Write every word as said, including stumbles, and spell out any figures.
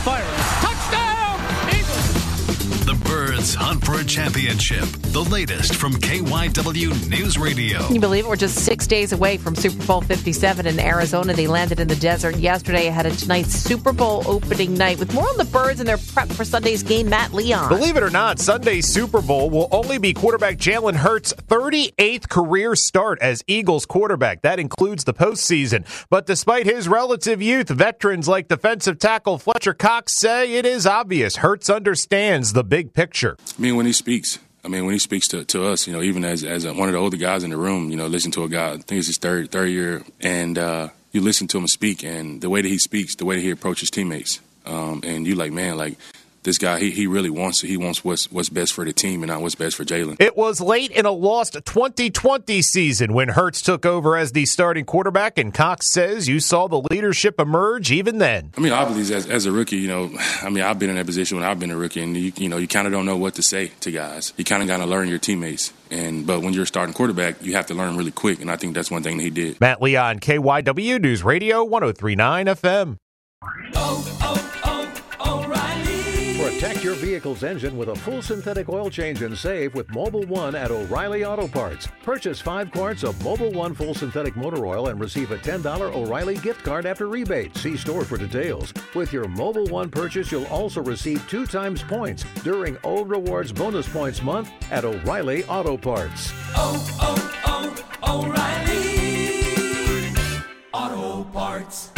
firing. Touchdown, Eagles! The Birds hunt for a championship. The latest from K Y W News Radio. Can you believe it? We're just six days away from Super Bowl fifty-seven in Arizona. They landed in the desert yesterday ahead of tonight's Super Bowl opening night. With more on the Birds and their prep for Sunday's game, Matt Leon. Believe it or not, Sunday's Super Bowl will only be quarterback Jalen Hurts' thirty-eighth career start as Eagles quarterback. That includes the postseason. But despite his relative youth, veterans like defensive tackle Fletcher Cox say it is obvious Hurts understands the big picture. I mean, when he speaks, I mean, when he speaks to, to us, you know, even as as a, one of the older guys in the room, you know, listen to a guy, I think it's his third third year, and uh, you listen to him speak, and the way that he speaks, the way that he approaches teammates, um, and you like, man, like, this guy, he, he really wants it. He wants what's what's best for the team and not what's best for Jalen. It was late in a lost twenty twenty season when Hurts took over as the starting quarterback, and Cox says you saw the leadership emerge even then. I mean, obviously, as, as a rookie, you know, I mean, I've been in that position when I've been a rookie, and, you, you know, you kind of don't know what to say to guys. You kind of got to learn your teammates. And But when you're a starting quarterback, you have to learn really quick, and I think that's one thing that he did. Matt Leon, K Y W News Radio, one oh three point nine F M. Oh, oh, oh, O'Reilly. Protect your vehicle's engine with a full synthetic oil change and save with Mobil one at O'Reilly Auto Parts. Purchase five quarts of Mobil one full synthetic motor oil and receive a ten dollars O'Reilly gift card after rebate. See store for details. With your Mobil one purchase, you'll also receive two times points during O Rewards Bonus Points Month at O'Reilly Auto Parts. Oh, oh, oh, O'Reilly Auto Parts.